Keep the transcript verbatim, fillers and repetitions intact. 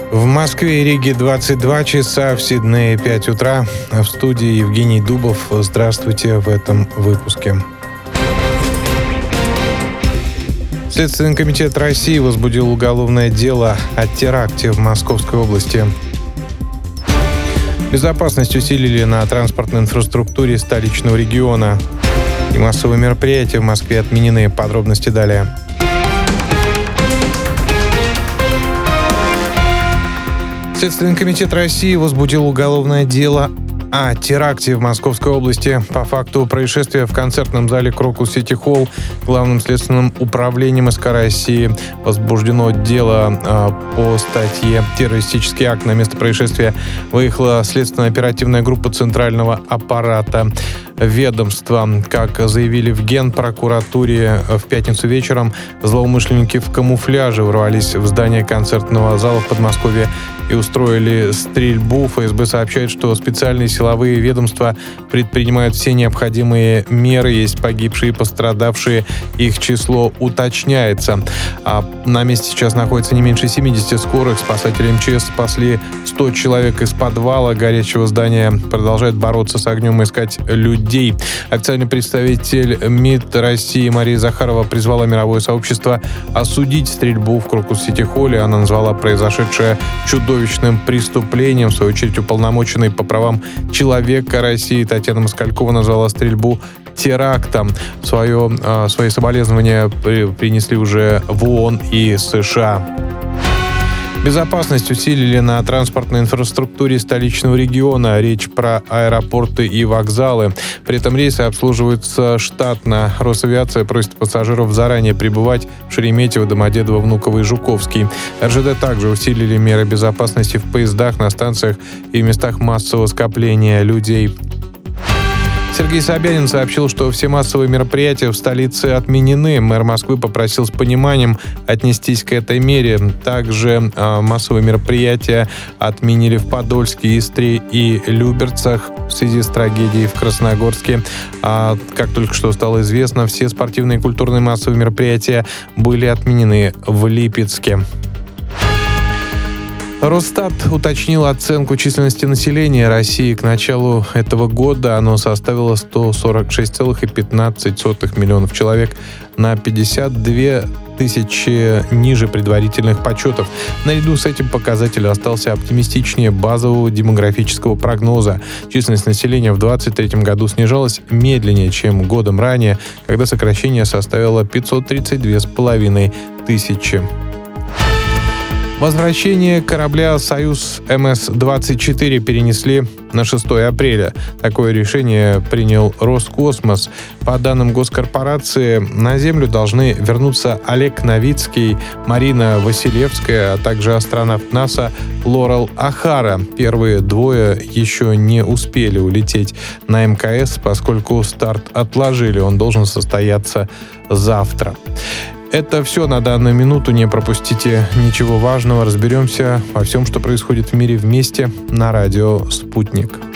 В Москве и Риге двадцать два часа, в Сиднее пять утра. В студии Евгений Дубов. Здравствуйте в этом выпуске. Следственный комитет России возбудил уголовное дело о теракте в Московской области. Безопасность усилили на транспортной инфраструктуре столичного региона. И массовые мероприятия в Москве отменены. Подробности далее. Следственный комитет России возбудил уголовное дело о теракте в Московской области. По факту происшествия в концертном зале Крокус Сити Холл Главным следственным управлением СК России возбуждено дело э, по статье «Террористический акт». На место происшествия выехала следственно-оперативная группа Центрального аппарата ведомства. Как заявили в Генпрокуратуре, в пятницу вечером злоумышленники в камуфляже ворвались в здание концертного зала в Подмосковье и устроили стрельбу. ФСБ сообщает, что специальные силовые ведомства предпринимают все необходимые меры. Есть погибшие и пострадавшие. Их число уточняется. А на месте сейчас находится не меньше семидесяти скорых. Спасатели МЧС спасли сто человек из подвала горящего здания. Продолжают бороться с огнем и искать людей. Официальный представитель МИД России Мария Захарова призвала мировое сообщество осудить стрельбу в Крокус Сити Холле. Она назвала произошедшее чудовищным преступлением. В свою очередь, уполномоченный по правам человека России Татьяна Москалькова назвала стрельбу терактом. Свое, свои соболезнования принесли уже в ООН и США. Безопасность усилили на транспортной инфраструктуре столичного региона. Речь про аэропорты и вокзалы. При этом рейсы обслуживаются штатно. Росавиация просит пассажиров заранее прибывать в Шереметьево, Домодедово, Внуково и Жуковский. РЖД также усилили меры безопасности в поездах, на станциях и в местах массового скопления людей. Сергей Собянин сообщил, что все массовые мероприятия в столице отменены. Мэр Москвы попросил с пониманием отнестись к этой мере. Также э, массовые мероприятия отменили в Подольске, Истре и Люберцах в связи с трагедией в Красногорске. А, как только что стало известно, все спортивные и культурные массовые мероприятия были отменены в Липецке. Росстат уточнил оценку численности населения России. К началу этого года оно составило сто сорок шесть целых пятнадцать сотых миллионов человек, на пятьдесят две тысячи ниже предварительных подсчетов. Наряду с этим показатель остался оптимистичнее базового демографического прогноза. Численность населения в двадцать третьем году снижалась медленнее, чем годом ранее, когда сокращение составило пятьсот тридцать две с половиной тысячи. Возвращение корабля «Союз эм эс двадцать четыре» перенесли на шестое апреля. Такое решение принял Роскосмос. По данным госкорпорации, на Землю должны вернуться Олег Новицкий, Марина Василевская, а также астронавт НАСА Лорел Охара. Первые двое еще не успели улететь на эм ка эс, поскольку старт отложили. Он должен состояться завтра. Это все на данную минуту. Не пропустите ничего важного. Разберемся во всем, что происходит в мире вместе на радио «Спутник».